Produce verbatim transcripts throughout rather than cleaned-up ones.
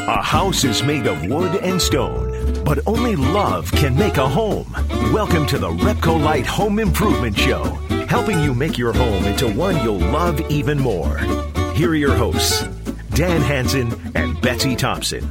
A house is made of wood and stone, but only love can make a home. Welcome to the Repcolite Home Improvement Show, helping you make your home into one you'll love even more. Here are your hosts, Dan Hansen and Betsy Thompson.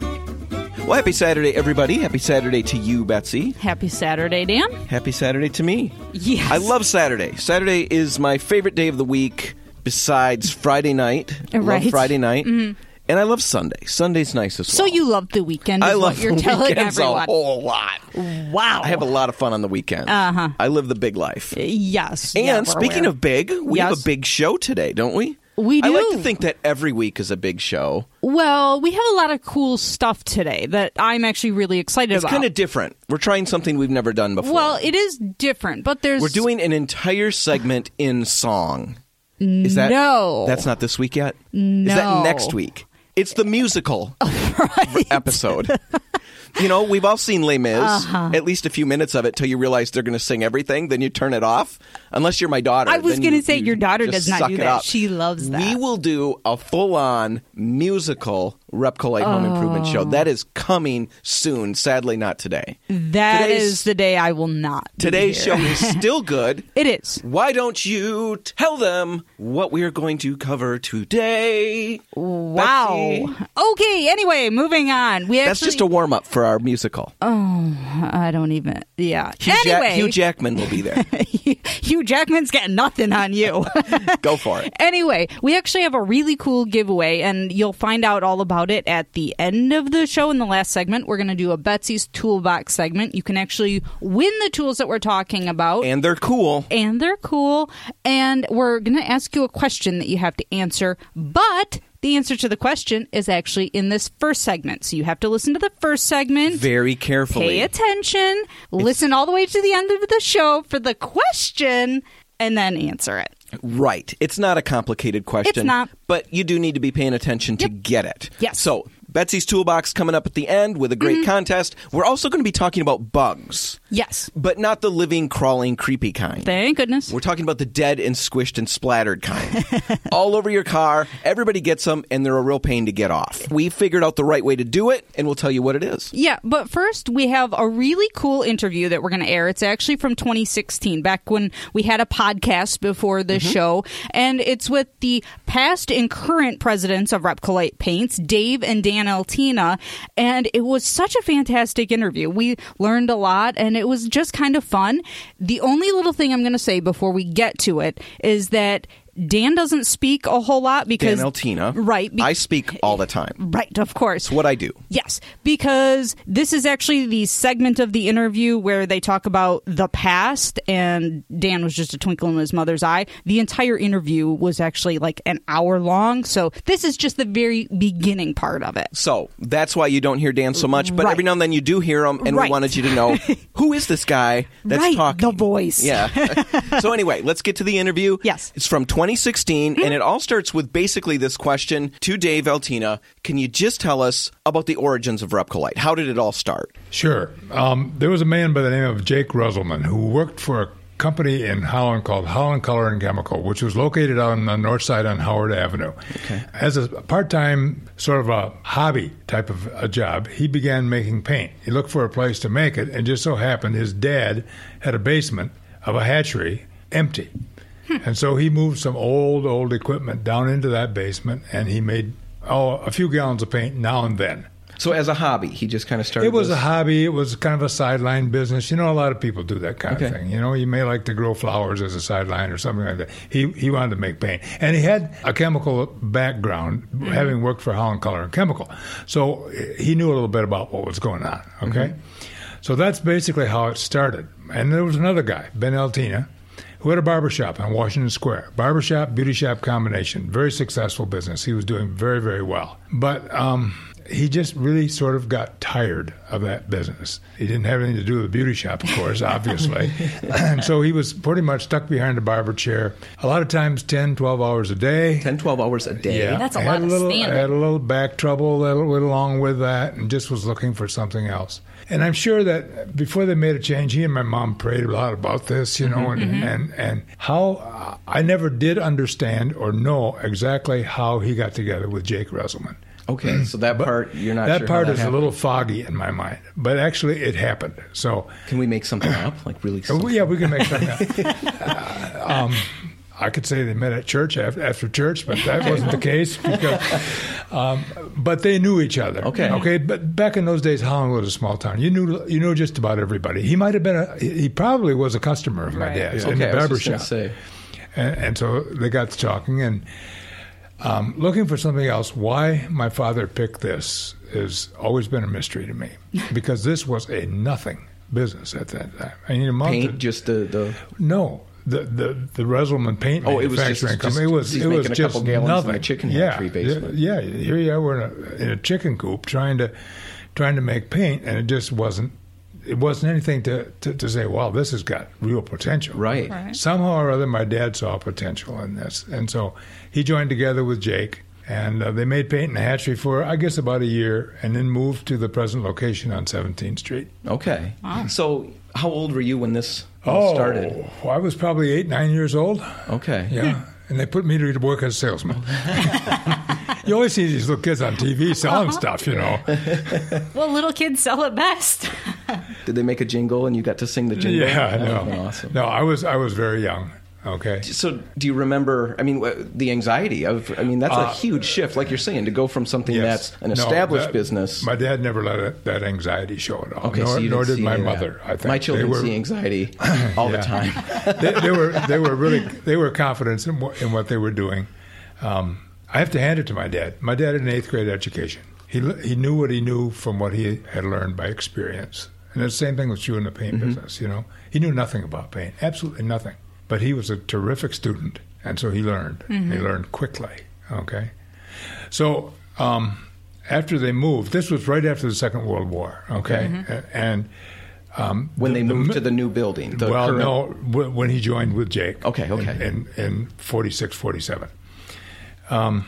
Well, happy Saturday, everybody. Happy Saturday to you, Betsy. Happy Saturday, Dan. Happy Saturday to me. Yes. I love Saturday. Saturday is my favorite day of the week besides Friday night. I right. love Friday night. Mm-hmm. And I love Sunday. Sunday's nice as well. So you love the weekend is I love what you're the telling weekends everyone. a whole lot. Wow. I have a lot of fun on the weekends. Uh-huh. I live the big life. Yes. And yeah, speaking aware. of big, we yes. have a big show today, don't we? We do. I like to think that every week is a big show. Well, we have a lot of cool stuff today that I'm actually really excited It's about. kind of different. We're trying something we've never done before. Well, it is different, but there's... We're doing an entire segment in song. Is that No. That's not this week yet? No. Is that next week? It's the musical right. episode. You know, we've all seen Les Mis, uh-huh. at least a few minutes of it, till you realize they're going to sing everything. Then you turn it off. Unless you're my daughter. I was going to say your daughter does does not do that. Up. She loves that. We will do a full-on musical Repcolite Home Oh. Improvement show. That is coming soon. Sadly, not today. That Today's- is the day I will not be Today's here. show is still good. It is. Why don't you tell them what we are going to cover today? Wow. Betsy? Okay, anyway, moving on. We That's actually, just a warm-up for our musical. Oh, I don't even... Yeah. Hugh, Jack- anyway. Hugh Jackman will be there. Hugh Jackman's getting nothing on you. Go for it. Anyway, we actually have a really cool giveaway, and you'll find out all about it at the end of the show in the last segment. We're going to do a Betsy's Toolbox segment. You can actually win the tools that we're talking about. And they're cool. And they're cool. And we're going to ask you a question that you have to answer, but... the answer to the question is actually in this first segment. So you have to listen to the first segment. Very carefully. Pay attention. Listen all the way to the end of the show for the question, and then answer it. Right. It's not a complicated question. It's not. But you do need to be paying attention to Yep. get it. Yes. So, Betsy's Toolbox coming up at the end with a great Mm-hmm. contest. We're also going to be talking about bugs. Yes. But not the living, crawling, creepy kind. Thank goodness. We're talking about the dead and squished and splattered kind. All over your car. Everybody gets them, and they're a real pain to get off. We figured out the right way to do it, and we'll tell you what it is. Yeah, but first we have a really cool interview that we're going to air. It's actually from twenty sixteen, back when we had a podcast before the Mm-hmm. show. And it's with the past and current presidents of Repcolite Paints, Dave and Dan Altina. And it was such a fantastic interview. We learned a lot, and it was just kind of fun. The only little thing I'm going to say before we get to it is that Dan doesn't speak a whole lot because... Dan Altina. Right. I speak all the time. Right, of course. It's what I do. Yes, because this is actually the segment of the interview where they talk about the past, and Dan was just a twinkle in his mother's eye. The entire interview was actually like an hour long, so this is just the very beginning part of it. So that's why you don't hear Dan so much, but Right. every now and then you do hear him, and Right. we wanted you to know, who is this guy that's Right, talking? the voice. Yeah. So anyway, let's get to the interview. Yes. It's from twenty sixteen, and it all starts with basically this question to Dave Altina. Can you just tell us about the origins of Repcolite? How did it all start? Sure. Um, there was a man by the name of Jake Russellman who worked for a company in Holland called Holland Color and Chemical, which was located on the north side on Howard Avenue. Okay. As a part-time sort of a hobby type of a job, he began making paint. He looked for a place to make it, and just so happened his dad had a basement of a hatchery empty. And so he moved some old, old equipment down into that basement, and he made oh, a few gallons of paint now and then. So as a hobby, he just kind of started It was this? a hobby. It was kind of a sideline business. You know, a lot of people do that kind Okay. of thing. You know, you may like to grow flowers as a sideline or something like that. He he wanted to make paint. And he had a chemical background, mm-hmm. having worked for Holland Color and Chemical. So he knew a little bit about what was going on, okay? Mm-hmm. So that's basically how it started. And there was another guy, Ben Altina, who had a barbershop on Washington Square. Barbershop, beauty shop combination. Very successful business. He was doing very, very well. But... um he just really sort of got tired of that business. He didn't have anything to do with the beauty shop, of course, obviously. And so he was pretty much stuck behind a barber chair, a lot of times ten, twelve hours a day. ten, twelve hours a day? Yeah. That's a I lot had a of little, standing. I had a little back trouble that went along with that and just was looking for something else. And I'm sure that before they made a change, he and my mom prayed a lot about this, you know, Mm-hmm. and, Mm-hmm. and, and how uh, I never did understand or know exactly how he got together with Jake Russellman. Okay, so that part, you're not that sure part how is that a little foggy in my mind, but actually it happened. So, Can we make something up? Like really uh, something? yeah, we can make something up. uh, um, I could say they met at church after, after church, but that wasn't the case. Because, um, but they knew each other. Okay. Okay. But back in those days, Holland was a small town. You knew you knew just about everybody. He might have been a. He probably was a customer of my Right. dad's Okay, in the I was barber just gonna shop. say. And, and so they got to talking and um, looking for something else. Why my father picked this has always been a mystery to me, because this was a nothing business at that time. I mean, amount Paint, of- just the, the no, the the the Russellman paint Oh, it was manufacturing just- company. just- it was he's it was making a just couple gallons in nothing. a chicken yeah, hatchery, basically. Yeah, yeah. Here you are, we're in a, in a chicken coop trying to trying to make paint, and it just wasn't. It wasn't anything to, to, to say, well, this has got real potential. right. Right. Somehow or other, my dad saw potential in this, and so he joined together with Jake. And uh, they made paint in the hatchery for, I guess, about a year, and then moved to the present location on seventeenth Street. Okay. Wow. So how old were you when this all Oh, started? I was probably eight, nine years old. Okay. Yeah, and they put me to work as a salesman. You always see these little kids on T V selling stuff, you know. Well, little kids sell it best. Did they make a jingle and you got to sing the jingle? Yeah, That would've no, been awesome. no, I was I was very young. Okay. So, do you remember? I mean, wh- the anxiety of. I mean, that's a Uh, huge shift, like you're saying, to go from something Yes. that's an No, established that- business. My dad never let it, that anxiety show at all. Okay, nor, so you nor didn't did see my any of that. mother. I think My children they were, see anxiety all the Yeah. time. they, they were they were really they were confident in what, in what they were doing. Um, I have to hand it to my dad. My dad had an eighth grade education. He l- he knew what he knew from what he had learned by experience. And it's the same thing with you in the paint Mm-hmm. business. You know, he knew nothing about paint, absolutely nothing. But he was a terrific student, and so he learned. Mm-hmm. He learned quickly. Okay, so. Um, after they moved, this was right after the Second World War. Okay, A- and um, When the- they the moved mi- to the new building. The well, current- no, w- when he joined with Jake. Okay, okay. In, in, in forty-six, forty-seven. Um,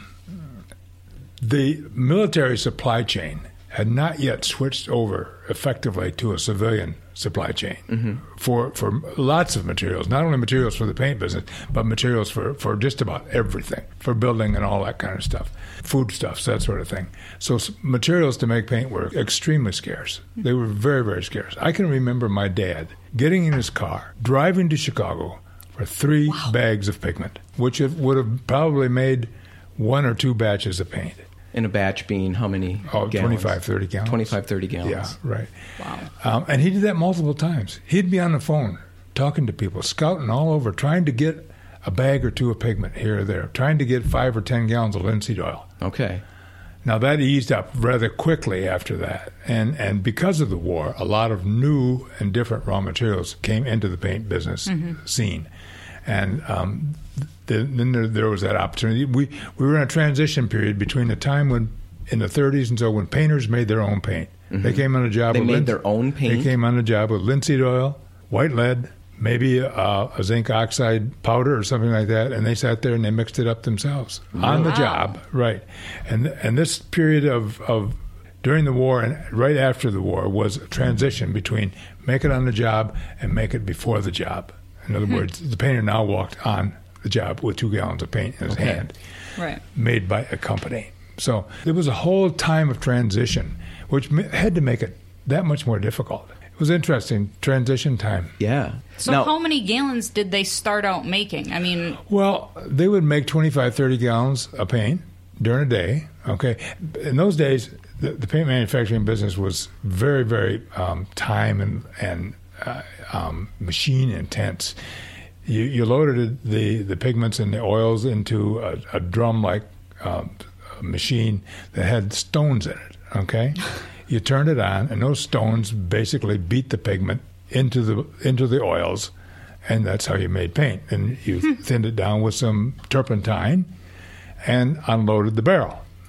the military supply chain had not yet switched over effectively to a civilian supply chain Mm-hmm. for, for lots of materials, not only materials for the paint business, but materials for, for just about everything, for building and all that kind of stuff, foodstuffs, that sort of thing. So s- materials to make paint were extremely scarce. They were very, very scarce. I can remember my dad getting in his car, driving to Chicago for three bags of pigment, which it would have probably made one or two batches of paint. In a batch being how many Oh, gallons? twenty-five, thirty gallons. twenty-five, thirty gallons. Yeah, right. Wow. Um, and he did that multiple times. He'd be on the phone talking to people, scouting all over, trying to get a bag or two of pigment here or there, trying to get five or ten gallons of linseed oil. Okay. Now, that eased up rather quickly after that. And, and because of the war, a lot of new and different raw materials came into the paint business scene. And um, th- then there, there was that opportunity. We, we were in a transition period between the time when, in the thirties and so, when painters made their own paint. They came on a job They with made lin- their own paint? They came on a job with linseed oil, white lead, maybe uh, a zinc oxide powder or something like that, and they sat there and they mixed it up themselves on the Wow. job, right? And and this period of, of during the war and right after the war was a transition between make it on the job and make it before the job. In other words, the painter now walked on the job with two gallons of paint in his Okay. hand, Right. made by a company. So there was a whole time of transition, which ma- had to make it that much more difficult. It was interesting, transition time. Yeah. So now, how many gallons did they start out making? I mean, Well, they would make twenty-five, thirty gallons of paint during a day. Okay. In those days, the, the paint manufacturing business was very, very um, time and, and uh, um, machine intense. You, you loaded the, the pigments and the oils into a, a drum-like um, machine that had stones in it. Okay. You turned it on, and those stones basically beat the pigment into the into the oils, and that's how you made paint. And you thinned it down with some turpentine, and unloaded the barrel.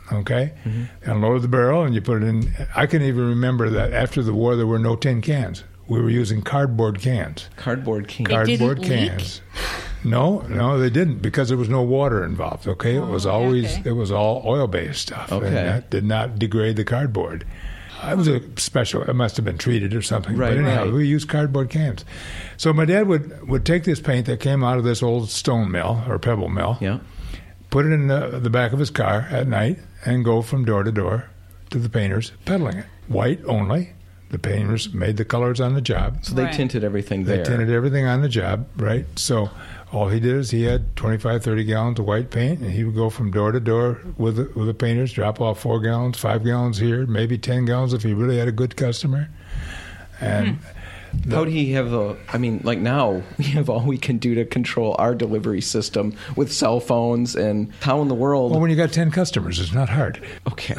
okay? Mm-hmm. Unloaded the barrel, and you put it in. I can even remember that after the war, there were no tin cans. We were using cardboard cans. Cardboard cans. Cardboard didn't leak? cans. No, no, they didn't, because there was no water involved, okay? It was always, okay. it was all oil-based stuff. Okay. And that did not degrade the cardboard. It was a special, it must have been treated or something. Right, but anyhow, right. we used cardboard cans. So my dad would, would take this paint that came out of this old stone mill or pebble mill, Yeah. put it in the, the back of his car at night, and go from door to door to the painters peddling it. White only. The painters made the colors on the job. So they Right. tinted everything They there. tinted everything on the job, right? So all he did is he had twenty-five, thirty gallons of white paint, and he would go from door to door with the, with the painters, drop off four gallons, five gallons here, maybe ten gallons if he really had a good customer. And How'd he have the, I mean, like now, we have all we can do to control our delivery system with cell phones, and how in the world... well, when you got ten customers, it's not hard. Okay.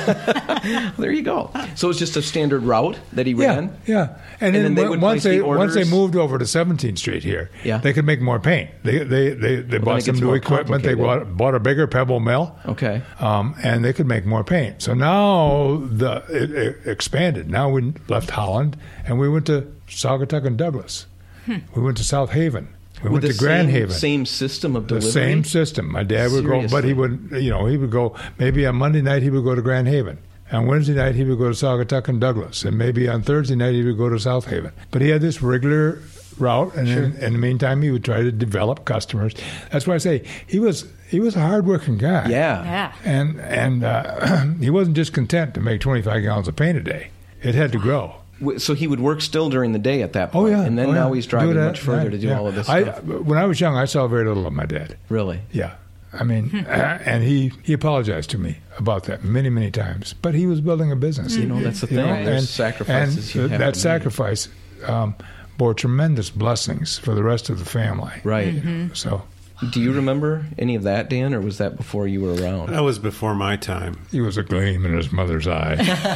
There you go. So it's just a standard route that he Yeah, ran? yeah. And, And then, then they w- would once place they the once they orders? moved over to seventeenth Street here, Yeah. they could make more paint. They they they, they then bought it some gets new more equipment. They complicated. bought, bought a bigger pebble mill. Okay. Um, and they could make more paint. So now the it, it expanded. Now we left Holland and we went to Saugatuck and Douglas. We went to South Haven. We With went the to Grand same, Haven. same system of The delivery? same system. My dad would go, but he would, you know, he would go, maybe on Monday night he would go to Grand Haven. On Wednesday night he would go to Saugatuck and Douglas. And maybe on Thursday night he would go to South Haven. But he had this regular route, and in, in the meantime he would try to develop customers. That's why I say he was he was a hardworking guy. Yeah. Yeah. And, and uh, he wasn't just content to make twenty-five gallons of paint a day. It had to grow. W- So he would work still during the day at that Oh, point. yeah. And then oh, now yeah. he's Do driving it at much further night, to do yeah. all of this I, stuff. When I was young, I saw very little of my dad. Really? Yeah. I mean, and he, he apologized to me about that many, many times. But he was building a business. You know, that's the thing. There's sacrifices you and have that to make. sacrifice um, bore tremendous blessings for the rest of the family. Right. So Do you remember any of that, Dan, or was that before you were around? That was before my time. he was a gleam in his mother's eye.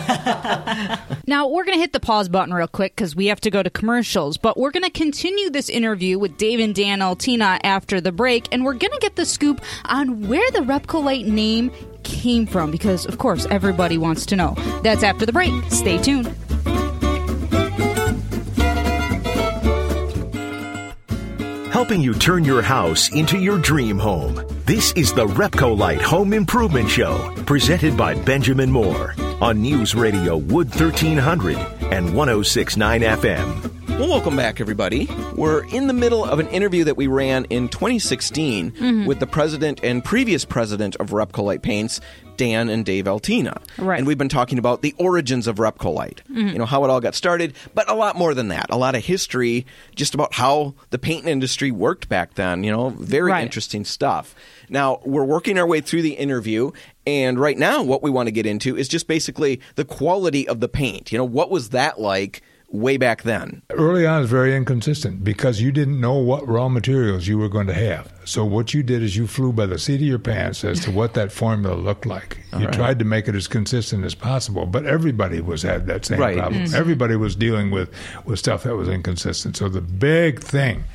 Now, we're going to hit the pause button real quick because we have to go to commercials, but we're going to continue this interview with Dave and Dan Altina after the break, and we're going to get the scoop on where the Repcolite name came from because, of course, everybody wants to know. That's after the break. Stay tuned. Helping you turn your house into your dream home. This is the Repcolite Home Improvement Show, presented by Benjamin Moore on News Radio Wood thirteen hundred and one oh six point nine F M. Well, welcome back, everybody. We're in the middle of an interview that we ran in twenty sixteen Mm-hmm. with the president and previous president of Repcolite Paints, Dan and Dave Altina. Right. And we've been talking about the origins of Repcolite, Mm-hmm. you know, how it all got started, but a lot more than that. A lot of history just about how the paint industry worked back then, you know, very Right. interesting stuff. Now, we're working our way through the interview, and right now what we want to get into is just basically the quality of the paint. You know, what was that like way back then? Early on, it was very inconsistent because you didn't know what raw materials you were going to have. So what you did is you flew by the seat of your pants as to what that formula looked like. You right. tried to make it as consistent as possible, but everybody was had that same Right. problem. Mm. Everybody was dealing with, with stuff that was inconsistent. So the big thing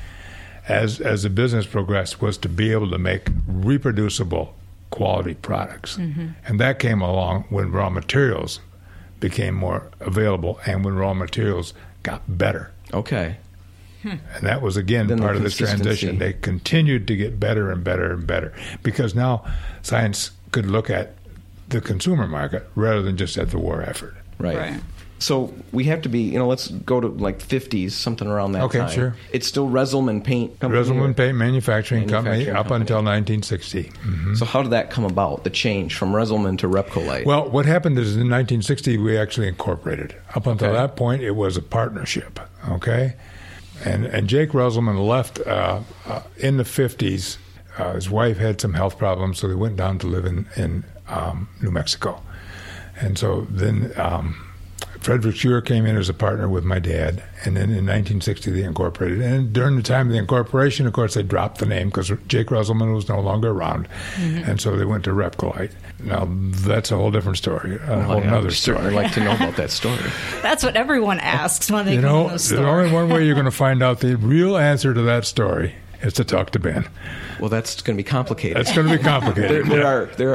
as as the business progressed was to be able to make reproducible quality products. And that came along when raw materials became more available and when raw materials got better. Okay. And that was, again, Then the part of this consistency. transition. They continued to get better and better and better because now science could look at the consumer market rather than just at the war effort. Right. Right. So we have to be, you know, let's go to like fifties, something around that Okay, time. sure. It's still Reselman Paint Company. Reselman or- Paint Manufacturing, Company Manufacturing up Company. until nineteen sixty. Mhm. So how did that come about, the change from Reselman to Repcolite? Well, what happened is in nineteen sixty, we actually incorporated. Up until Okay. that point, it was a partnership, okay? And and Jake Reselman left uh, uh, in the fifties. Uh, his wife had some health problems, so they went down to live in, in um, New Mexico. And so then um, Frederick Schuer came in as a partner with my dad, and then in nineteen sixty they incorporated. And during the time of the incorporation, of course, they dropped the name because Jake Reselman was no longer around, and so they went to Repcolite. Now that's a whole different story, a whole I other would certainly story. like to know about that story. That's what everyone asks when they You come know, in the there's store. only one way you're going to find out the real answer to that story is to talk to Ben. Well, that's going to be complicated. That's going to be there, complicated. there are there are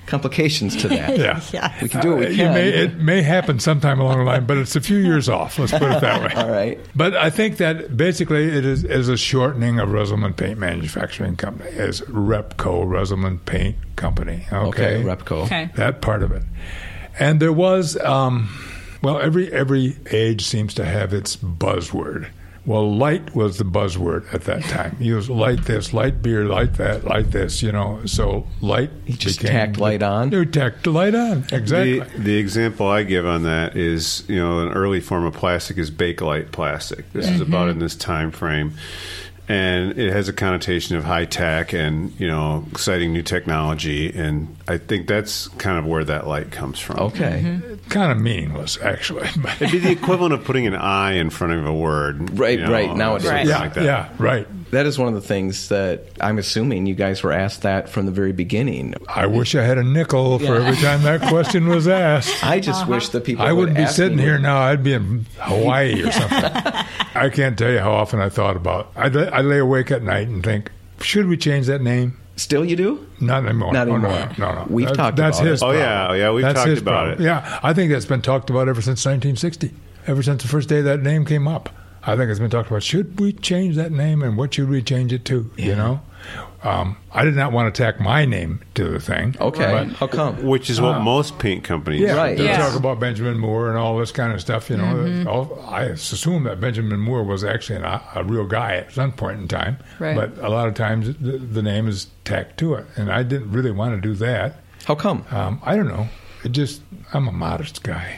complications to that. Yeah. Yeah. We can do what we Uh, you can. may, it may happen sometime along the line, but it's a few years off. Let's put it that way. All right. But I think that basically it is, is a shortening of Russellman Paint Manufacturing Company as Repco, Russellman Paint Company. Okay, Okay, Repco. Okay. That part of it. And there was, um, well, every every age seems to have its buzzword. Well, light was the buzzword at that time. You was light this, light beer, light that, light this, you know. So light He just became, tacked light on? You tacked the light on, exactly. The, the example I give on that is, you know, an early form of plastic is Bakelite plastic. This is about in this time frame. And it has a connotation of high tech and, you know, exciting new technology. And I think that's kind of where that light comes from. Okay. Kind of meaningless, actually. But- It'd be the equivalent of putting an I in front of a word. Right, you know, right, nowadays. something yeah, like that. yeah, right. That is one of the things that I'm assuming you guys were asked that from the very beginning. I wish I had a nickel for every time that question was asked. I just wish the people I would wouldn't be ask sitting me here what- now. I'd be in Hawaii or something. I can't tell you how often I thought about. I lay, I lay awake at night and think, should we change that name? Still, you do? Not anymore. Not Oh, no, anymore. no, no. We've That- talked that's about his it. Oh, problem. yeah, yeah, we've that's talked his about problem. it. Yeah, I think that's been talked about ever since nineteen sixty. Ever since the first day that name came up, I think it's been talked about. Should we change that name, and what should we change it to? You Yeah. know, um, I did not want to tack my name to the thing. Okay. but- How come? Which is what most paint companies Yeah, Right. they Yeah. talk about Benjamin Moore and all this kind of stuff. You know, all, I assume that Benjamin Moore was actually an, a real guy at some point in time. Right. But a lot of times the, the name is tacked to it, and I didn't really want to do that. How come? Um, I don't know. It just I'm a modest guy.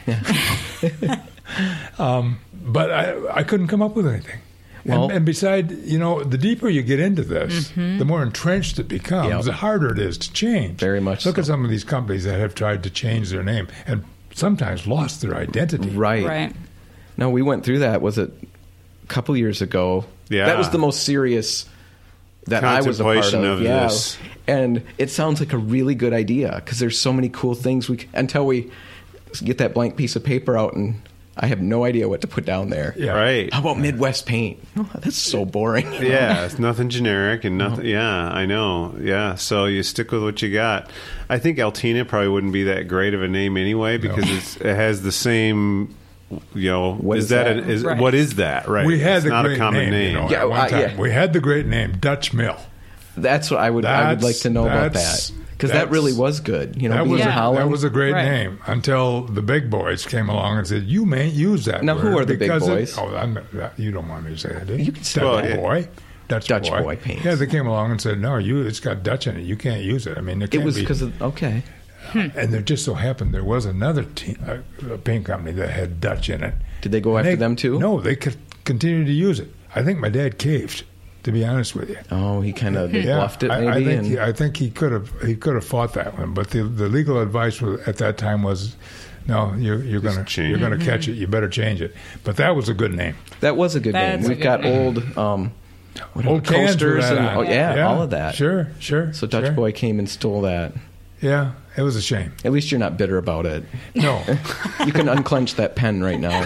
um, but I I couldn't come up with anything. Well- and, and beside, you know, the deeper you get into this, the more entrenched it becomes, Yep. the harder it is to change. Very much Look so. at some of these companies that have tried to change their name and sometimes lost their identity. Right. Right. No, we went through that. Was it a couple years ago? Yeah. That was the most serious that I was a part of. Contemplation of yeah. this. And it sounds like a really good idea because there's so many cool things we c- until we get that blank piece of paper out and I have no idea what to put down there. Yeah. Right. How about Midwest Paint? Oh, that's so boring. Yeah, it's nothing generic and nothing. Yeah, I know. Yeah, so you stick with what you got. I think Altina probably wouldn't be that great of a name anyway because No. it's, it has the same. You know, What is, is that? that? An, is Right. what is that? Right. We had it's the not great a common name. name. You know, Yeah, at one I- time. yeah. We had the great name Dutch Mill. That's what I would I would like to know about That's- that because that that's- really was good. You know, That being was, in a, Holland. that was a great Right. name until the big boys came along and said, "You may use that." Now, who word are the big because it-" boys? oh, I'm, that, you don't want me to say that, do you? You can say Dutch that. boy. Dutch, Dutch boy. boy paints. Yeah, they came along and said, "No, you. It's got Dutch in it. You can't use it." I mean, it, It can't was be- because of okay. and there just so happened there was another te- uh, a paint company that had Dutch in it. Did they go And after them too? No, they could continue to use it. I think my dad caved, to be honest with you. Oh, he kind of Yeah, bluffed it I, maybe. I think and, he, I think he could have he could have fought that one, but the the legal advice was, at that time was, no, you're you're going to change you're it. going to catch it. You better change it. But that was a good name. that was a good That's name. a We've good got name. old um, what are Old the cans with coasters that and on. oh, yeah, all of that. Sure, sure. So Dutch sure. Boy came and stole that. Yeah, it was a shame. At least you're not bitter about it. No, You can unclench that pen right now.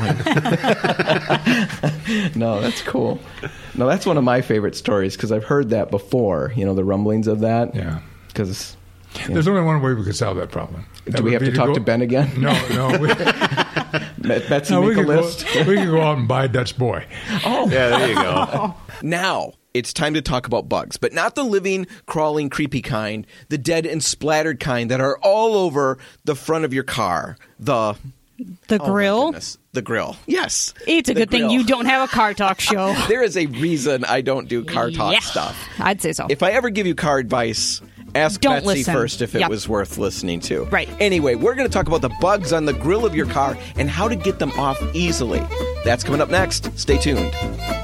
No, that's cool. No, that's one of my favorite stories because I've heard that before. You know, the rumblings of that. yeah. Because There's only one way we could solve that problem. That do we would have be to talk go- to Ben again? No, no. We, Betsy, no, we make a could, go, list. we could go out and buy Dutch Boy. Oh, Yeah, there you go. Now it's time to talk about bugs, but not the living, crawling, creepy kind, the dead and splattered kind that are all over the front of your car. The The oh my grill. goodness, the grill. Yes, It's a the good thing grill. you don't have a car talk show. There is a reason I don't do car talk Yeah, stuff. I'd say so. If I ever give you car advice, ask Don't Betsy listen. first if it Yep. was worth listening to. Right. Anyway, we're going to talk about the bugs on the grill of your car and how to get them off easily. That's coming up next. Stay tuned.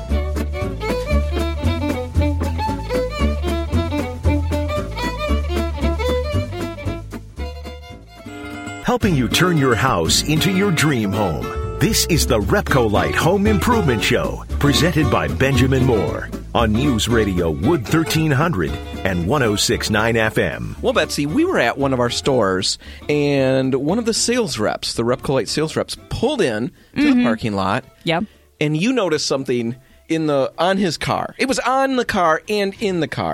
Helping you turn your house into your dream home. This is the Repco Light Home Improvement Show, presented by Benjamin Moore on News Radio Wood thirteen hundred and one oh six point nine F M. Well, Betsy, we were at one of our stores, and one of the sales reps, the Repco Light sales reps, pulled in to the parking lot, Yep. and you noticed something in the on his car. It was on the car and in the car.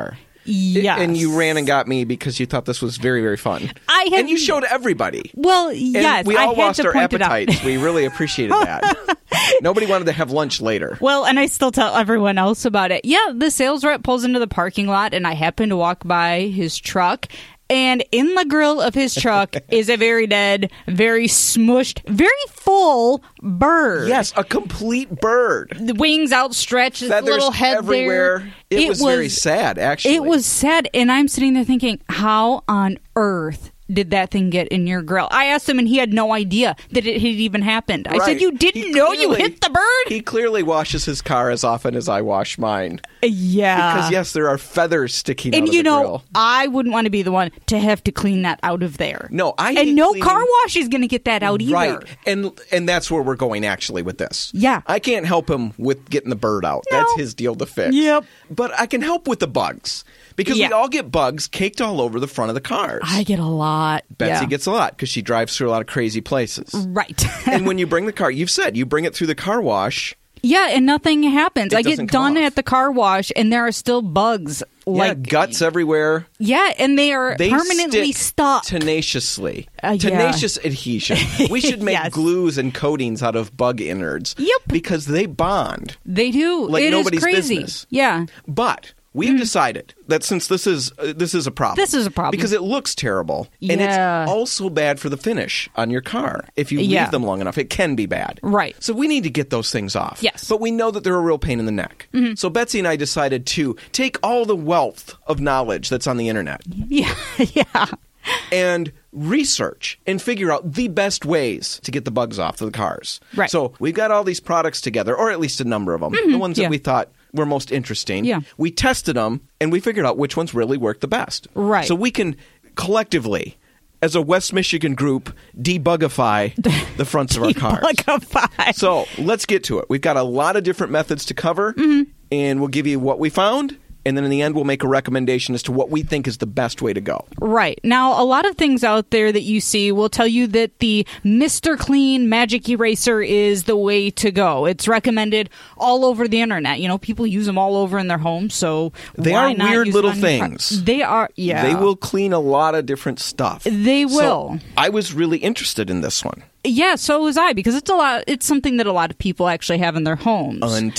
Yes. And you ran and got me because you thought this was very, very fun. I had, and you showed everybody. Well, and yes. we all I had lost to our point it out. appetites. We really appreciated that. Nobody wanted to have lunch later. Well, and I still tell everyone else about it. Yeah, the sales rep pulls into the parking lot, and I happen to walk by his truck. And in the grill of his truck is a very dead, very smushed, very full bird. Yes, a complete bird. The wings outstretched, his Feathers little head everywhere. there. It, it was, was very sad, actually. It was sad, and I'm sitting there thinking, how on earth did that thing get in your grill? I asked him, and he had no idea that it had even happened. I right. said, you didn't he know clearly, you hit the bird? He clearly washes his car as often as I wash mine. Yeah. Because, yes, there are feathers sticking and out of you the know, grill. I wouldn't want to be the one to have to clean that out of there. No, I And hate no cleaning. car wash is going to get that out either. Right. And and that's where we're going, actually, with this. Yeah. I can't help him with getting the bird out. No. That's his deal to fix. Yep. But I can help with the bugs. Because Yeah. we all get bugs caked all over the front of the cars. I get a lot. Betsy yeah. gets a lot because she drives through a lot of crazy places. Right. And when you bring the car, you've said you bring it through the car wash. Yeah, and nothing happens. It I get doesn't come done off. at the car wash, and there are still bugs. Like yeah, guts everywhere. Yeah, and they are They permanently stick stuck. tenaciously. Uh, yeah. Tenacious adhesion. We should make Yes. glues and coatings out of bug innards. Yep. Because they bond. They do. Like It is nobody's crazy. business. Yeah. But we have decided that since this is uh, this is a problem, This is a problem. because it looks terrible, and Yeah. it's also bad for the finish on your car. If you Yeah. leave them long enough, it can be bad. Right. So we need to get those things off. Yes. But we know that they're a real pain in the neck. So Betsy and I decided to take all the wealth of knowledge that's on the internet Yeah. yeah. and research and figure out the best ways to get the bugs off of the cars. Right. So we've got all these products together, or at least a number of them, the ones yeah. that we thought were most interesting. Yeah. We tested them, and we figured out which ones really work the best. Right. So we can collectively, as a West Michigan group, debugify the fronts of our cars. Debugify. So let's get to it. We've got a lot of different methods to cover, Mm-hmm. and we'll give you what we found. And then in the end, we'll make a recommendation as to what we think is the best way to go. Right. Now, a lot of things out there that you see will tell you that the Mister Clean Magic Eraser is the way to go. It's recommended all over the internet. You know, people use them all over in their homes, so They why are not weird use it little on your car? things. They are, yeah. They will clean a lot of different stuff. They So will. I was really interested in this one. Yeah, so was I, because it's a lot. It's something that a lot of people actually have in their homes.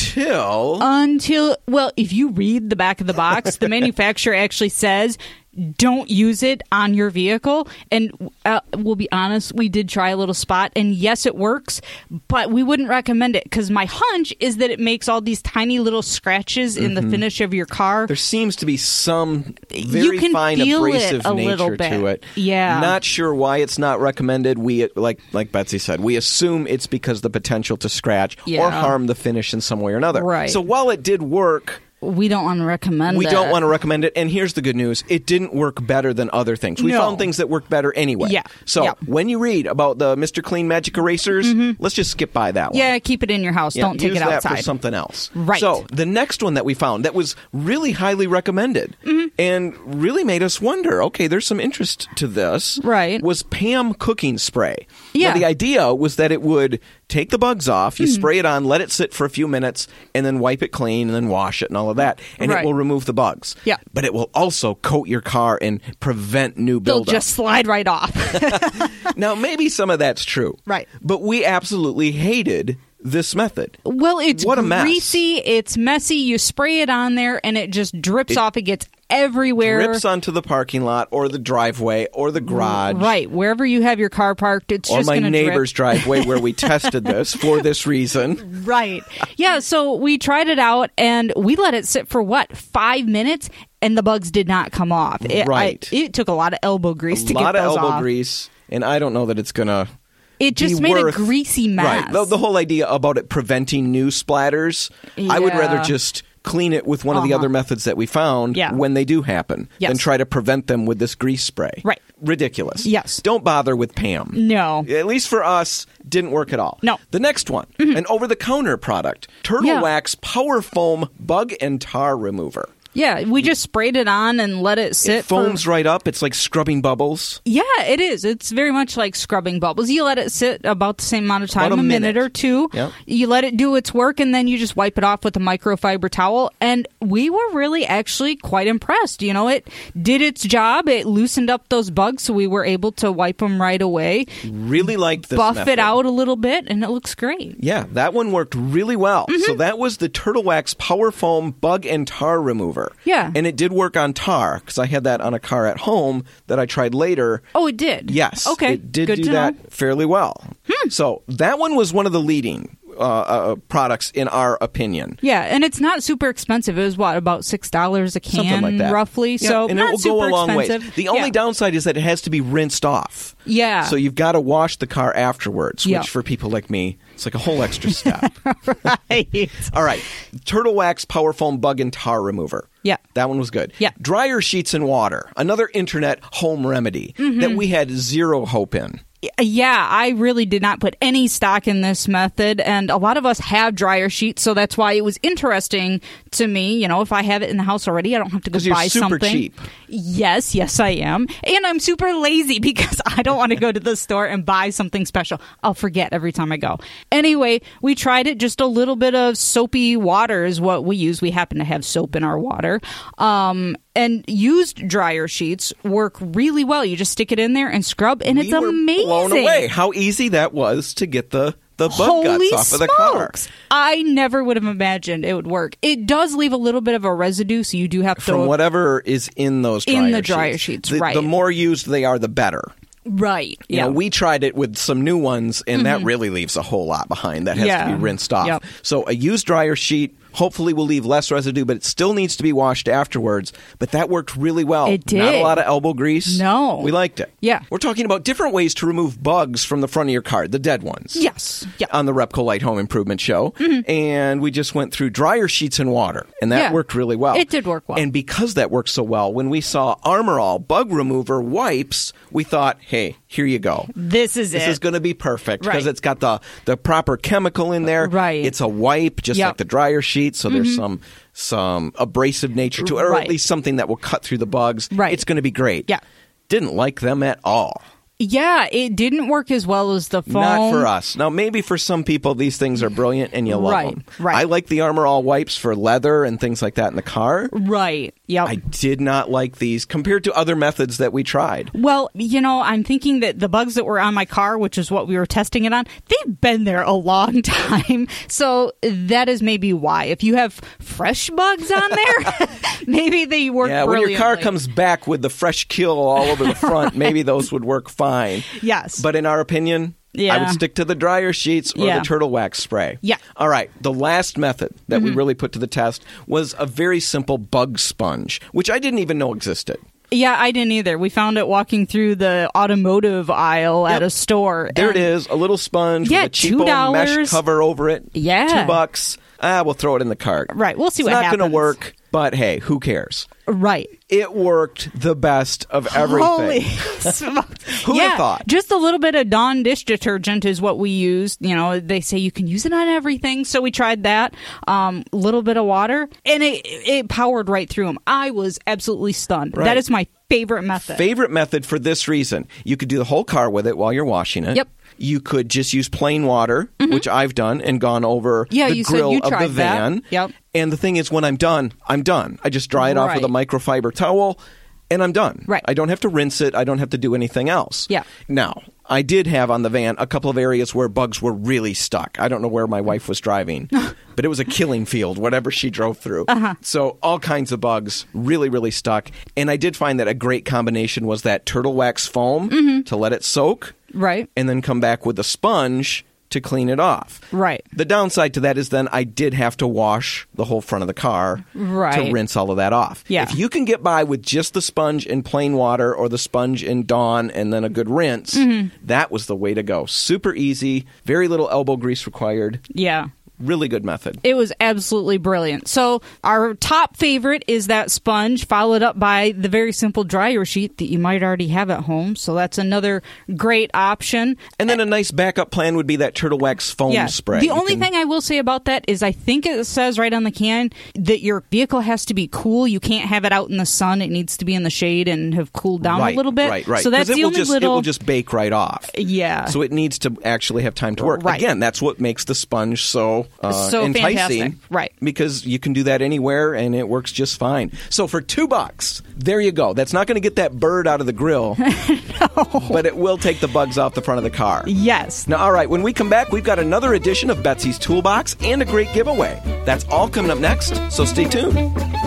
Until Until, well, if you read the back of the box, the manufacturer actually says, don't use it on your vehicle. And uh, we'll be honest, we did try a little spot, and yes, it works, but we wouldn't recommend it because my hunch is that it makes all these tiny little scratches in the finish of your car. there seems to be some You very can fine feel it abrasive a little nature bit. to it. Yeah. Not sure why it's not recommended. We like like Betsy said, we assume it's because the potential to scratch Yeah. or harm the finish in some way or another. Right. So while it did work, We don't want to recommend we it. don't want to recommend it. And here's the good news. It didn't work better than other things. We No. found things that worked better anyway. Yeah. So Yeah. when you read about the Mister Clean Magic Erasers, let's just skip by that one. Yeah, keep it in your house. Yeah, don't take use it that outside. for something else. Right. So the next one that we found that was really highly recommended Mm-hmm. and really made us wonder, okay, there's some interest to this. Right. Was Pam cooking spray. Yeah. Now, the idea was that it would take the bugs off, you Mm-hmm. spray it on, let it sit for a few minutes, and then wipe it clean and then wash it and all of that. And Right. it will remove the bugs. Yeah. But it will also coat your car and prevent new They'll buildup. just slide right off. Now, maybe some of that's true. Right. But we absolutely hated this method. Well, it's What a mess. greasy, it's messy. You spray it on there, and it just drips off. It gets everywhere. Drips onto the parking lot or the driveway or the garage. Right, wherever you have your car parked, it's Or just my going to neighbor's driveway where we tested this for this reason. Right. Yeah, so we tried it out, and we let it sit for, what, five minutes? And the bugs did not come off. It, Right. I, it took a lot of elbow grease A to lot get of those elbow off. grease, and I don't know that it's going to It just be made worth- a greasy mess. Right. The, the whole idea about it preventing new splatters, I would Yeah. rather just clean it with one of the Uh-huh. other methods that we found Yeah. when they do happen Yes. than try to prevent them with this grease spray. Right. Ridiculous. Yes. Don't bother with Pam. No. At least for us, didn't work at all. No. The next one, an over-the-counter product, Turtle Yeah. Wax Power Foam Bug and Tar Remover. Yeah, we just sprayed it on and let it sit. It foams for... right up. It's like scrubbing bubbles. Yeah, it is. It's very much like scrubbing bubbles. You let it sit about the same amount of time, About a a minute. minute or two. Yep. You let it do its work, and then you just wipe it off with a microfiber towel. And we were really actually quite impressed. You know, it did its job. It loosened up those bugs, so we were able to wipe them right away. Really liked this Buff method. it out a little bit, and it looks great. Yeah, that one worked really well. Mm-hmm. So that was the Turtle Wax Power Foam Bug and Tar Remover. Yeah. And it did work on tar, because I had that on a car at home that I tried later. Oh, it did? Yes. Okay. It did Good do to that know. fairly well. Hmm. So that one was one of the leading uh, uh, products in our opinion. Yeah, and it's not super expensive. It was, what, about six dollars a can, Something like that. roughly? Yeah, So and not it will super go a long expensive. ways. The only Yeah. downside is that it has to be rinsed off. Yeah. So you've got to wash the car afterwards, which Yeah. for people like me, it's like a whole extra step. Right. All right. Turtle Wax Power Foam Bug and Tar Remover. Yeah. That one was good. Yeah. Dryer sheets and water. Another internet home remedy Mm-hmm. that we had zero hope in. Yeah, I really did not put any stock in this method, and a lot of us have dryer sheets, so that's why it was interesting to me. You know, if I have it in the house already, I don't have to go 'Cause you're buy super something. cheap. Yes, yes, I am. And I'm super lazy because I don't want to go to the store and buy something special. I'll forget every time I go. Anyway, we tried it. Just a little bit of soapy water is what we use. We happen to have soap in our water. Um, and used dryer sheets work really well. You just stick it in there and scrub, and it's we were amazing. blown away how easy that was to get the, the bug Holy guts off of the car. smokes. I never would have imagined it would work. It does leave a little bit of a residue, so you do have to... From whatever is in those dryer In the sheets. dryer sheets, the, right. The more used they are, the better. Right. You Yeah. know, we tried it with some new ones, and that really leaves a whole lot behind. That has Yeah. to be rinsed off. Yep. So a used dryer sheet hopefully will leave less residue, but it still needs to be washed afterwards. But that worked really well. It Not a did. lot of elbow grease. No. We liked it. Yeah. We're talking about different ways to remove bugs from the front of your car, the dead ones. Yes. Yeah. On the Repco Light Home Improvement Show. And we just went through dryer sheets and water, and that Yeah. worked really well. It did work well. And because that worked so well, when we saw Armor All Bug Remover wipes, we thought, hey, here you go. This is This it. is going to be perfect because Right. it's got the, the proper chemical in there. Right. It's a wipe, just Yep. like the dryer sheet, so there's some some abrasive nature to it, or Right. at least something that will cut through the bugs. Right. It's going to be great. Yeah. Didn't like them at all. Yeah, it didn't work as well as the foam. Not for us. Now, maybe for some people, these things are brilliant and you love Right, them. right. I like the Armor All wipes for leather and things like that in the car. Right. Yep. I did not like these compared to other methods that we tried. Well, you know, I'm thinking that the bugs that were on my car, which is what we were testing it on, they've been there a long time. So that is maybe why. If you have fresh bugs on there, maybe they work Yeah, when your car brilliantly. comes back with the fresh kill all over the front, maybe those would work fine. Yes. But in our opinion, I Yeah. would stick to the dryer sheets or Yeah. the Turtle Wax spray. Yeah. All right. The last method that Mm-hmm. we really put to the test was a very simple bug sponge, which I didn't even know existed. Yeah, I didn't either. We found it walking through the automotive aisle at Yep. a store. There and- it is, a little sponge Yeah, with a cheapo two dollars. mesh cover over it. Yeah. Two bucks. Ah, we'll throw it in the cart. Right, we'll see it's what not happens. going to work, but hey, who cares? Right. It worked the best of everything. Holy smokes. Who'd yeah, have thought? Just a little bit of Dawn dish detergent is what we used. You know, they say you can use it on everything, so we tried that. A um, little bit of water, and it it powered right through them. I was absolutely stunned. Right. That is my favorite method. Favorite method for this reason. You could do the whole car with it while you're washing it. Yep. You could just use plain water, which I've done and gone over Yeah, the you said grill you of the tried that. van. Yep. And the thing is, when I'm done, I'm done. I just dry it off with a Right. microfiber towel, and I'm done. Right. I don't have to rinse it. I don't have to do anything else. Yeah. Now, I did have on the van a couple of areas where bugs were really stuck. I don't know where my wife was driving, but it was a killing field, whatever she drove through. Uh-huh. So all kinds of bugs, really, really stuck. And I did find that a great combination was that Turtle Wax foam Mm-hmm. to let it soak, Right. and then come back with a sponge to clean it off. Right. The downside to that is then I did have to wash the whole front of the car Right. to rinse all of that off. Yeah. If you can get by with just the sponge in plain water or the sponge in Dawn and then a good rinse, Mm-hmm. that was the way to go. Super easy, very little elbow grease required. Yeah. Really good method. It was absolutely brilliant. So our top favorite is that sponge, followed up by the very simple dryer sheet that you might already have at home. So that's another great option. And then a nice backup plan would be that Turtle Wax foam Yeah. spray. The You only can- thing I will say about that is I think it says right on the can that your vehicle has to be cool. You can't have it out in the sun. It needs to be in the shade and have cooled down right, a little bit. Right, right. So that's 'Cause it the will only just, little... It will just bake right off. Yeah. So it needs to actually have time to work. Right. Again, that's what makes the sponge so, uh, So enticing. fantastic. Right. Because you can do that anywhere and it works just fine. So for two bucks, there you go. That's not going to get that bird out of the grill. No. But it will take the bugs off the front of the car. Yes. Now, all right, when we come back, we've got another edition of Betsy's Toolbox and a great giveaway. That's all coming up next, so stay tuned.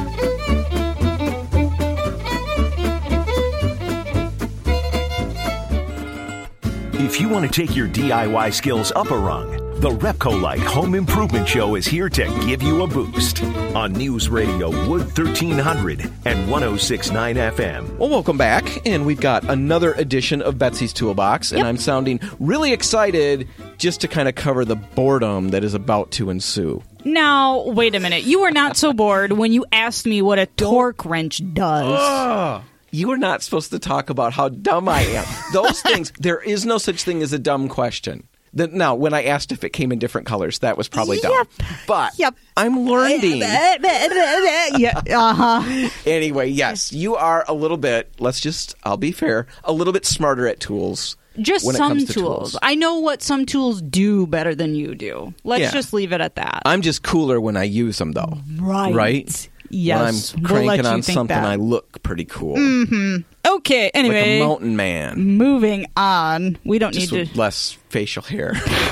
If you want to take your D I Y skills up a rung, the Repcolite Home Improvement Show is here to give you a boost on News Radio Wood thirteen hundred and one oh six point nine F M. Well, welcome back, and we've got another edition of Betsy's Toolbox, and Yep. I'm sounding really excited just to kind of cover the boredom that is about to ensue. Now, wait a minute. You were not so bored when you asked me what a torque wrench does. Oh, you are not supposed to talk about how dumb I am. Those things, there is no such thing as a dumb question. The, now, when I asked if it came in different colors, that was probably dumb. Yep. But Yep. I'm learning. yeah, uh-huh. Anyway, yes, you are a little bit, let's just, I'll be fair, a little bit smarter at tools. Just when it some comes to tools. tools. I know what some tools do better than you do. Let's Yeah. just leave it at that. I'm just cooler when I use them, though. Right. Right? Yes. When I'm We'll cranking let you on think something, that. I look pretty cool. Okay, Like anyway. a mountain man. Moving on. We don't Just need with to... less facial hair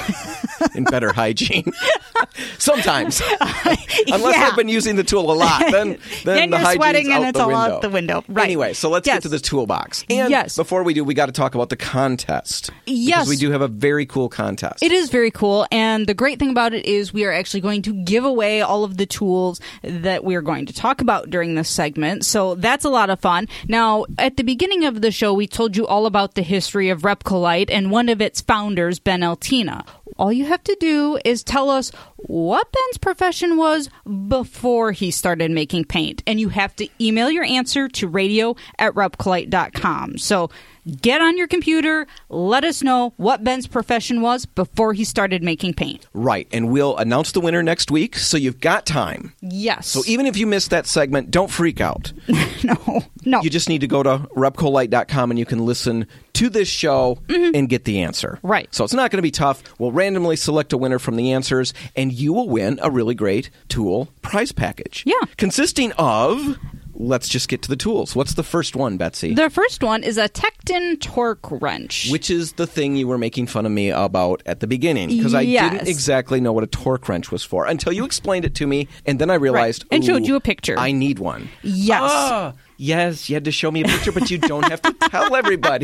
and better hygiene. Sometimes. Unless Yeah. I've been using the tool a lot. Then, then And the you're hygiene's sweating and out it's the all window. out the window. Right. Anyway, so let's Yes. get to the toolbox. And Yes. before we do, we got to talk about the contest. Yes. Because we do have a very cool contest. It is very cool, and the great thing about it is we are actually going to give away all of the tools that we are going to talk about during this segment, so that's a lot of fun. Now, at the beginning of the show, we told you all about the history of Repcolite and one of its founders, Ben Altina. All you have to do is tell us what Ben's profession was before he started making paint, and you have to email your answer to radio at repcolite dot com. So get on your computer, let us know what Ben's profession was before he started making paint. Right, and we'll announce the winner next week, so you've got time. Yes. So even if you missed that segment, don't freak out. no, no. You just need to go to repcolite dot com and you can listen to this show and get the answer. Right. So it's not going to be tough. We'll randomly select a winner from the answers, and you will win a really great tool prize package. Yeah. Consisting of... Let's just get to the tools. What's the first one, Betsy? The first one is a Tecton torque wrench. Which is the thing you were making fun of me about at the beginning. Because I Yes. didn't exactly know what a torque wrench was for until you explained it to me, and then I realized... Right. And showed ooh, you a picture. I need one. Yes. Ah, yes, you had to show me a picture, but you don't have to tell everybody.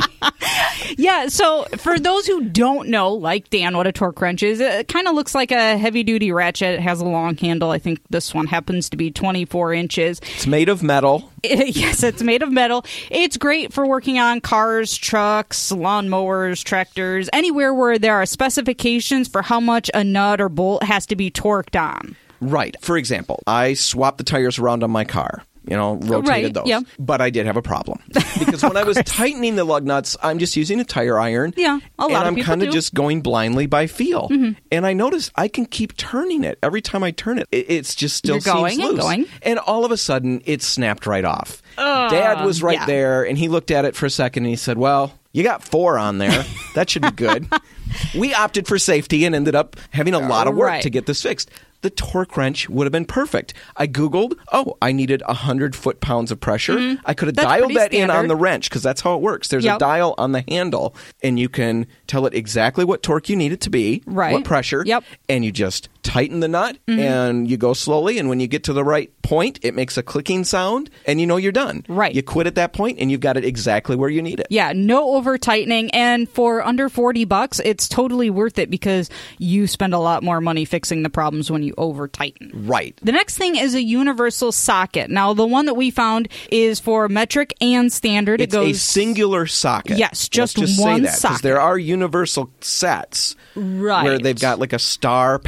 Yeah, so for those who don't know, like Dan, what a torque wrench is, it kind of looks like a heavy-duty ratchet. It has a long handle. I think this one happens to be twenty-four inches. It's made of metal. Yes, it's made of metal. It's great for working on cars, trucks, lawnmowers, tractors, anywhere where there are specifications for how much a nut or bolt has to be torqued on. Right. For example, I swapped the tires around on my car. You know, rotated Right, those. yeah. But I did have a problem. Because when I was tightening the lug nuts, I'm just using a tire iron. Yeah, a lot And of I'm people kind of do. just going blindly by feel. Mm-hmm. And I noticed I can keep turning it. Every time I turn it, it it's just still You're going seems and loose. going. And all of a sudden, it snapped right off. Dad was right yeah. there, and he looked at it for a second, and he said, well, you got four on there. That should be good. We opted for safety and ended up having a lot of work Right. to get this fixed. The torque wrench would have been perfect. I Googled, oh, I needed one hundred foot-pounds of pressure. Mm-hmm. I could have That's dialed pretty that in on standard. the wrench, because that's how it works. There's a Yep. dial on the handle, and you can tell it exactly what torque you need it to be, Right. what pressure, Yep. and you just tighten the nut, Mm-hmm. and you go slowly, and when you get to the right point, it makes a clicking sound, and you know you're done. Right. You quit at that point, and you've got it exactly where you need it. Yeah, no over tightening, and for under forty bucks, it's totally worth it because you spend a lot more money fixing the problems when you over tighten. Right. The next thing is a universal socket. Now, the one that we found is for metric and standard. It's it a goes singular socket. Yes, just Let's just one say that, 'cause socket. there are universal sets Right. where they've got like a star pattern Yeah, on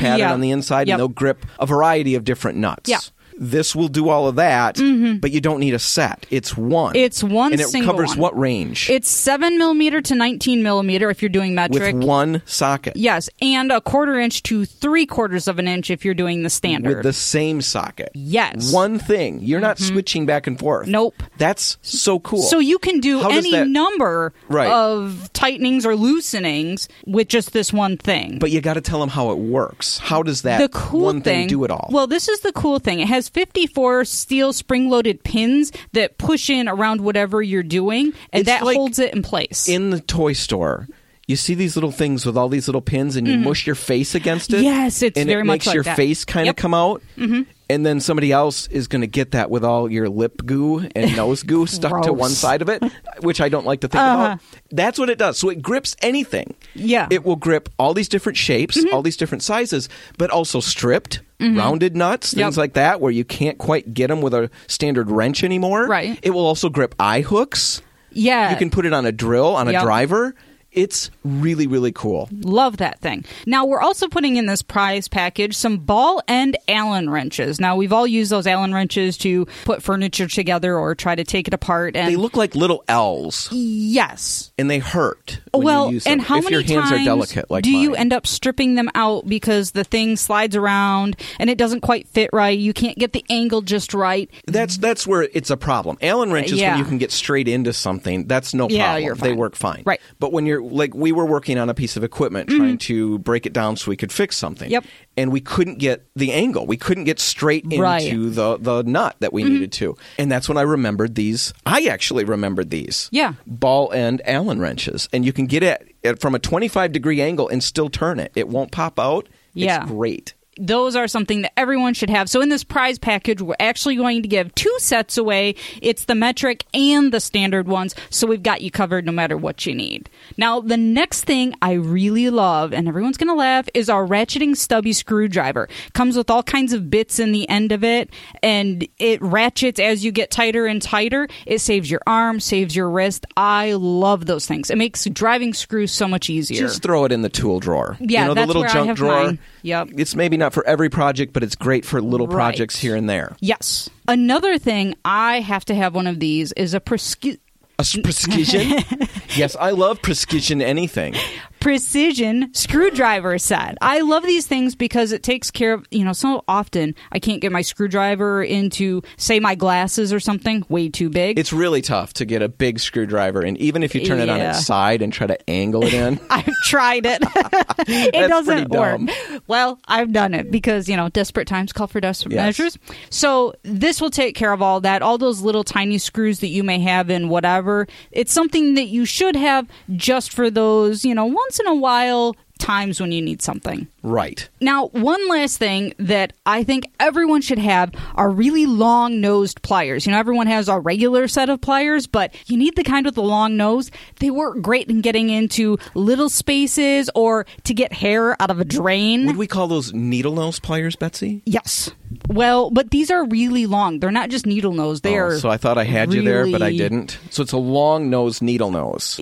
the inside, Yep. and they'll grip a variety of different nuts. Yeah. This will do all of that, mm-hmm. but you don't need a set. It's one. It's one and it single covers one. what range? It's seven millimeter to nineteen millimeter if you're doing metric. With one socket. Yes, and a quarter inch to three quarters of an inch if you're doing the standard. With the same socket. Yes. One thing. You're not mm-hmm. switching back and forth. Nope. That's so cool. So you can do How any that... number right. of tightenings or loosenings with just this one thing. But you got to tell them how it works. How does that the cool one thing thing do it all? Well, this is the cool thing. It has fifty-four steel spring-loaded pins that push in around whatever you're doing, and It's that like holds it in place. In the toy store, you see these little things with all these little pins, and you mm-hmm. mush your face against it. Yes, it's and very it much makes like your that. face kind of Yep. come out. Mm-hmm. And then somebody else is going to get that with all your lip goo and nose goo stuck to Gross. one side of it, which I don't like to think Uh-huh. about. That's what it does. So it grips anything. Yeah. It will grip all these different shapes, Mm-hmm. all these different sizes, but also stripped, Mm-hmm. rounded nuts, things Yep. like that, where you can't quite get them with a standard wrench anymore. Right. It will also grip eye hooks. Yeah. You can put it on a drill, on a Yep. driver. It's really, really cool. Love that thing. Now, we're also putting in this prize package some ball end Allen wrenches. Now, we've all used those Allen wrenches to put furniture together or try to take it apart. And They look like little L's, yes. and they hurt when Well, you use them. and how if many your hands times are delicate like do you mine. end up stripping them out because the thing slides around and it doesn't quite fit right? You can't get the angle just right. That's that's where it's a problem. Allen wrenches, Yeah. when you can get straight into something, that's no Yeah, problem. you're They fine. work fine. Right. But when you're like, we were working on a piece of equipment trying to break it down so we could fix something. Yep. And we couldn't get the angle. We couldn't get straight into Right. the, the nut that we Mm-hmm. needed to. And that's when I remembered these. I actually remembered these. Yeah. Ball end Allen wrenches. And you can get it at, from a twenty-five degree angle and still turn it. It won't pop out. Yeah. It's great. Those are something that everyone should have. So in this prize package, we're actually going to give two sets away. It's the metric and the standard ones. So we've got you covered no matter what you need. Now, the next thing I really love, and everyone's going to laugh, is our ratcheting stubby screwdriver. Comes with all kinds of bits in the end of it, and it ratchets as you get tighter and tighter. It saves your arm, saves your wrist. I love those things. It makes driving screws so much easier. Just throw it in the tool drawer. Yeah, you know, that's the little where I junk have drawer. mine. Yep. It's maybe not for every project, but it's great for little Right. projects here and there. Yes. Another thing, I have to have one of these, is a prescu- A s- precision? Yes, I love precision anything. precision screwdriver set. I love these things because it takes care of, you know, so often I can't get my screwdriver into, say, my glasses or something, way too big. It's really tough to get a big screwdriver, and even if you turn it on Yeah. its side and try to angle it in. I've tried it. it That's doesn't pretty work. dumb. Well, I've done it because, you know, desperate times call for desperate Yes. measures. So this will take care of all that, all those little tiny screws that you may have in whatever. It's something that you should have just for those, you know, once in a while times when you need something. Right. Now, one last thing that I think everyone should have are really long-nosed pliers. You know, everyone has a regular set of pliers, but you need the kind with the long nose. They work great in getting into little spaces or to get hair out of a drain. Would we call those needle nose pliers, Betsy? Yes. Well, but these are really long. They're not just needle nose. They Oh, are so I thought I had you there, but I really- didn't. So it's a long nose needle nose.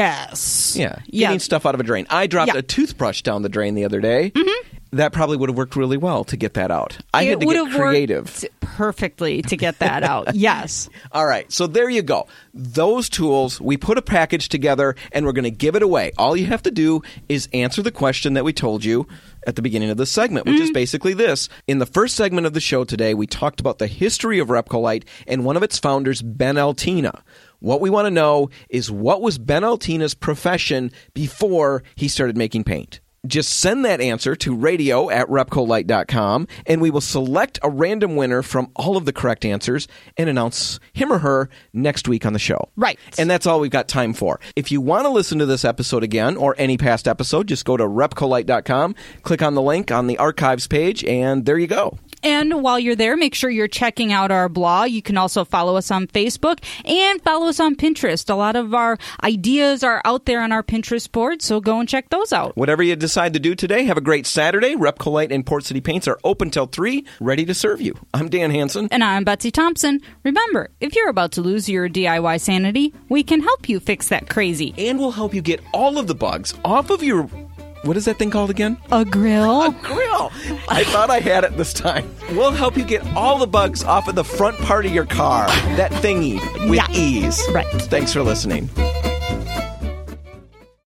Yes. Yeah. Yeah. Getting stuff out of a drain. I dropped Yeah. a toothbrush down the drain the other day. Mm-hmm. That probably would have worked really well to get that out. I It had to would get have worked creative. perfectly to get that out. Yes. All right, so there you go. Those tools, we put a package together, and we're going to give it away. All you have to do is answer the question that we told you at the beginning of this segment, which Mm-hmm. is basically this. In the first segment of the show today, we talked about the history of Repcolite and one of its founders, Ben Altina. What we want to know is, what was Ben Altina's profession before he started making paint? Just send that answer to radio at repcolite dot com, and we will select a random winner from all of the correct answers and announce him or her next week on the show. Right. And that's all we've got time for. If you want to listen to this episode again or any past episode, just go to repcolite dot com, click on the link on the archives page, and there you go. And while you're there, make sure you're checking out our blog. You can also follow us on Facebook and follow us on Pinterest. A lot of our ideas are out there on our Pinterest board, so go and check those out. Whatever you decide to do today, have a great Saturday. Repcolite and Port City Paints are open till three, ready to serve you. I'm Dan Hansen. And I'm Betsy Thompson. Remember, if you're about to lose your D I Y sanity, we can help you fix that crazy. And we'll help you get all of the bugs off of your what is that thing called again? A grill. A grill. I thought I had it this time. We'll help you get all the bugs off of the front part of your car. That thingy with Yeah. ease. Right. Thanks for listening.